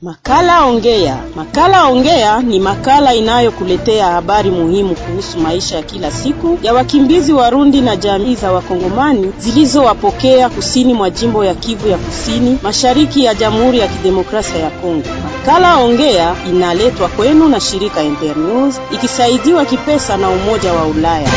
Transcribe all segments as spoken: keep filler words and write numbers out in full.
Makala Ongea. Makala Ongea ni makala inayokuletea habari muhimu kuhusu maisha ya kila siku ya wakimbizi Warundi na jamii za Wakongomani zilizowapokea kusini mwa jimbo ya Kivu ya Kusini, mashariki ya Jamhuri ya Kidemokrasia ya Kongo. Makala Ongea inaletwa kwenu na shirika Internews ikisaidiwa kipesa na Umoja wa Ulaya.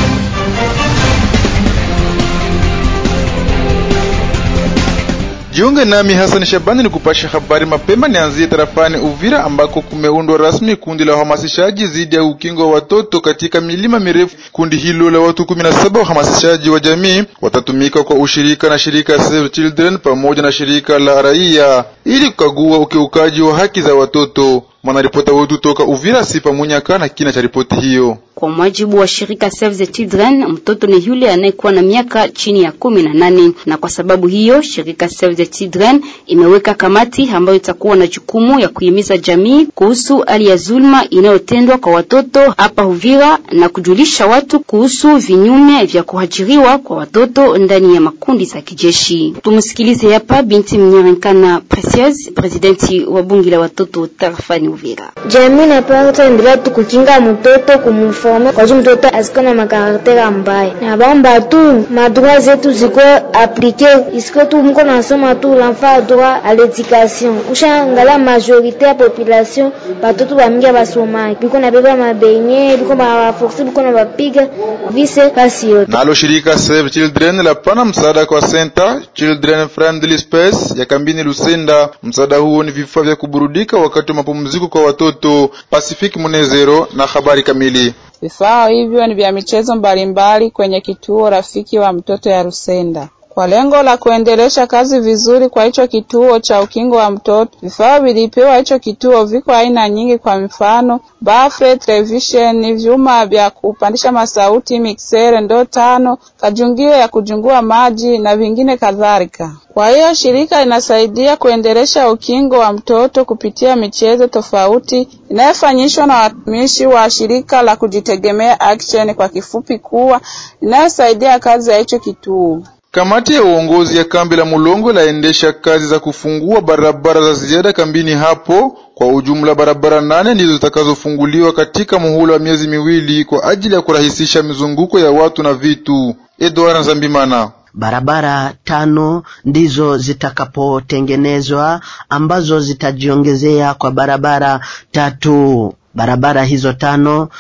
Jiunge nami Hassan Shabani ni kupasha habari mapema. Nianzie tarafani Uvira ambako kumeundwa rasmi kundi la uhamasishaji dhidi ya ukingo wa watoto katika milima mirefu. Kundi hilo la watu kumi na saba uhamasishaji wa jamii watatumika kwa ushirika na shirika Save Children pamoja na shirika la raia ili kukagua ukiukaji wa haki za watoto. Mwanaripota wetu toka Uvira Sifa Munyaka na kina cha ripoti hiyo. Kwa mujibu wa shirika Save the Children, mtoto ni yule anayekuwa na miaka chini ya kumi na nane, na kwa sababu hiyo shirika Save the Children imeweka kamati ambayo itakuwa na jukumu ya kuhimiza jamii kuhusu hali ya zulma inayotendwa kwa watoto hapa Uvira na kujulisha watu kuhusu vinyume vya kuhajiriwa kwa watoto ndani ya makundi za kijeshi. Tumsikilize hapa binti Mnyerenkana Precious, presidenti wa bunge la watoto tarafani Uvira. Jamii na parata endelea tukukinga mtoto kumufo kwa juu mtoto asikona makaraktere mbaya. Na bamba tu madroit zetu ziko appliqué. Isko tu mko nasoma tu l'enfant droit à l'éducation. Ushangala majorité ya population batoto bamingi basoma. Biko na beba mabenye, biko ba force, biko na bapiga vise kasi yote. Nalo shirika Save Children la pana msaada kwa Center Children Friendly Space ya kambini Lusenda. Msaada huo ni vifaa vya kuburudika wakati wa mapumziko kwa watoto. Pacific Munezero na habari kamili. Vifaa hivyo ni vya michezo mbalimbali kwenye kituo rafiki wa mtoto ya Rusenda. Kwa lengo la kuendelesha kazi vizuri kwa hicho kituo cha ukingo wa mtoto, vifaa vilipewa hicho kituo viko aina nyingi, kwa mfano bafe, television, vyuma vya kupandisha masauti, mixer, ndoo tano, kajungio ya kujungua maji na vingine kadhalika. Kwa hiyo shirika linasaidia kuendelesha ukingo wa mtoto kupitia michezo tofauti inayofanyishwa na watumishi wa shirika la kujitegemea Action, kwa kifupi kuwa inayosaidia kazi ya hicho kituo. Kamati ya uongozi ya kambi la Mulongo laendesha kazi za kufungua barabara za ziada kambini hapo. Kwa ujumla barabara nane ndizo zitakazofunguliwa katika muhula wa miezi miwili kwa ajili ya kurahisisha mizunguko ya watu na vitu. Edouard Nzambimana. Barabara tano ndizo zitakapotengenezwa ambazo zitajiongezea kwa barabara tatu. Barabara hizo tano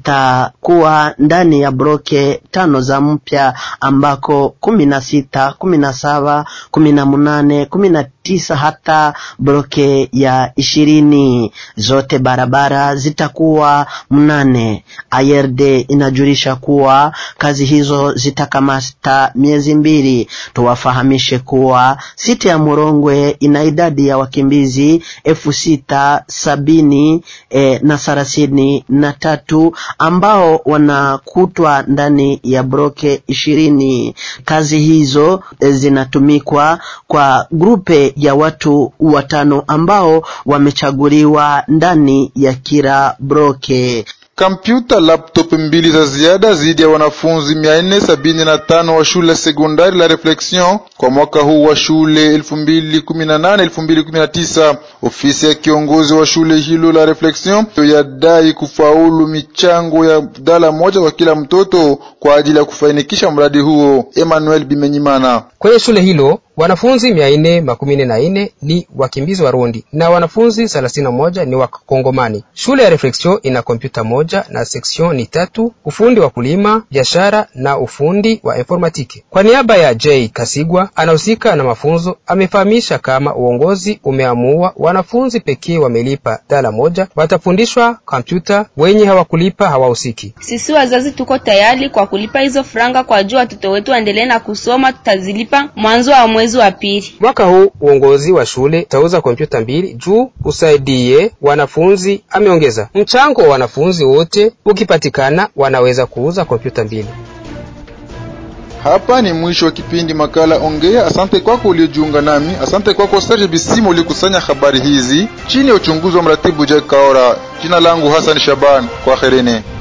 zitakuwa ndani ya bloke tano za mpya ambako kumi na sita, kumi na saba, kumi na nane, kumi na tisa hata bloke ya ishirini. Zote barabara zitakuwa mnane. I R D inajulisha kuwa kazi hizo zitakamata miezi mbili. Tuwafahamishe kuwa siti ya Murongwe ina idadi ya wakimbizi elfu sita sabini e, na sarasini na tatu ambao wanakutwa ndani ya bloke ishirini. Kazi hizo e, zinatumikwa kwa grupe ya watu watano ambao wamechaguliwa ndani ya kila bloke. Kompyuta laptop mbili za ziada zidi ya wanafunzi mia nne sabini na tano wa shule sekondari la Reflexion kwa mwaka huu wa shule elfu mbili kumi na nane elfu mbili kumi na tisa. Ofisi ya kiongozi wa shule hilo la Reflexion yadai kufaulu michango ya dala moja kwa kila mtoto kwa ajili ya kufanikisha mradi huo. Emmanuel Bimenyimana. Kwenye shule hilo wanafunzi mia nne makumi nne na nne ni wakimbizi Warundi na wanafunzi thelathini na moja ni Wakongomani. Shule ya Reflexion ina kompyuta moja na section ni tatu, ufundi wa kulima, biashara na ufundi wa informatiki. Kwa niaba ya J Kasigwa anahusika na mafunzo, amefahamisha kama uongozi umeamua wanafunzi pekee wamelipa dala moja watafundishwa kompyuta, wenye hawakulipa hawahusiki. Sisi wazazi tuko tayari kwa kulipa hizo franga kwa juu watoto wetu waendelee na kusoma, tutazilipa mwanzo wa mwezi wa pili. Mwaka huu uongozi wa shule tauza kompyuta mbili juu usaidie wanafunzi, ameongeza. Mchango wa wanafunzi wote ukipatikana wanaweza kuuza kompyuta mbili. Hapa ni mwisho wa kipindi makala Ongea. Asante kwako uliojiunga nami. Asante kwako Serge Bisimo ulikusanya habari hizi chini ya uchunguzi wa mratibu Jack Kaora. Jina langu Hassan Shaban. Kwa kherene.